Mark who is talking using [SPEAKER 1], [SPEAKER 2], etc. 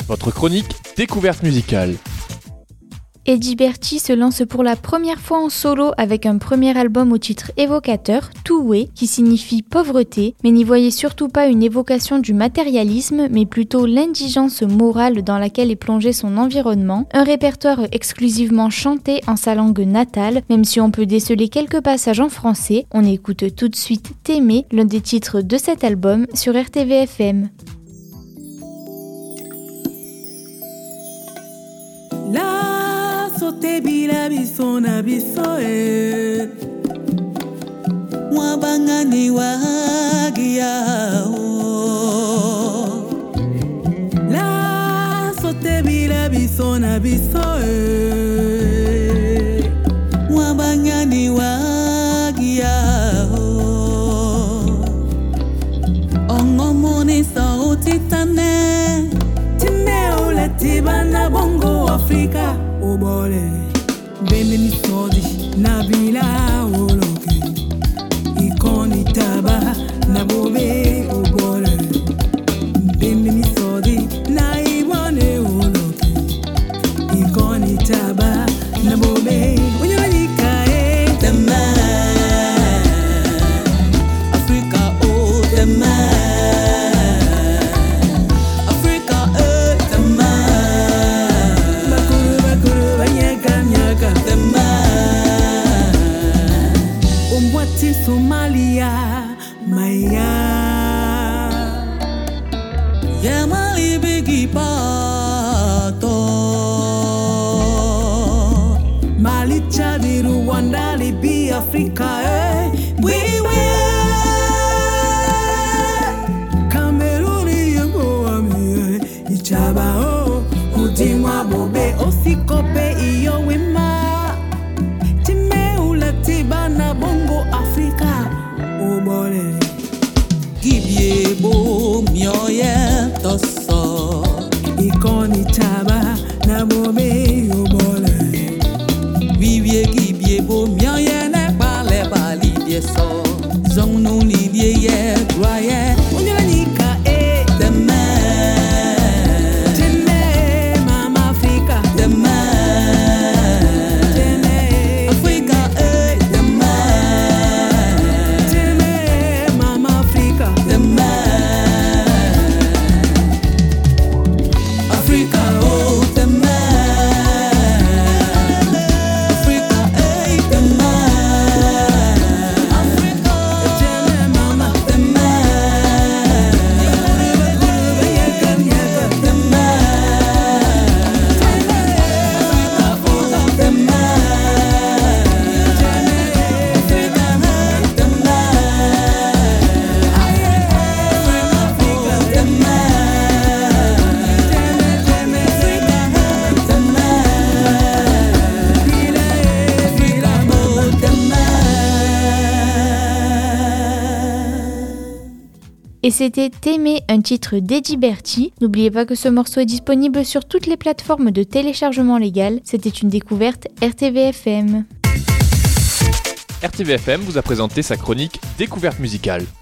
[SPEAKER 1] votre chronique découverte musicale.
[SPEAKER 2] Eddie Bertie se lance pour la première fois en solo avec un premier album au titre évocateur, Toué, qui signifie pauvreté, mais n'y voyez surtout pas une évocation du matérialisme, mais plutôt l'indigence morale dans laquelle est plongé son environnement, un répertoire exclusivement chanté en sa langue natale, même si on peut déceler quelques passages en français. On écoute tout de suite T'aimer, l'un des titres de cet album, sur RTVFM.
[SPEAKER 3] Sote bila biso na biso Wabangani wahagia La sote bila biso na biso Wabangani wahagia Ongomoni sauti tane Time ule tibana bongo Afrika Obole, bemeni sodi, nabila oloke Ikoni taba, nabobe obole Bemeni sodi, naibone oloke Ikoni taba, nabobe Unyanika the man Africa, oh the man Somalia, Maya Yamali Bigi Pato Mali Chadi Rwanda Libya Africa we Cameroon Yamboami Ichaba o Udima Bobe Osikope iyo wema Tibana bongo Afrika obole Gibiebo mioye toso Ikoni taba na bobe obole Vivie gibiebo mioye ne pale bali dieso Zong no li die ye groye Unyanika the man Tene mama Afrika the man
[SPEAKER 2] Et c'était T'aimer, un titre d'Eddie Bertie. N'oubliez pas que ce morceau est disponible sur toutes les plateformes de téléchargement légal. C'était une découverte RTVFM.
[SPEAKER 1] RTVFM vous a présenté sa chronique découverte musicale.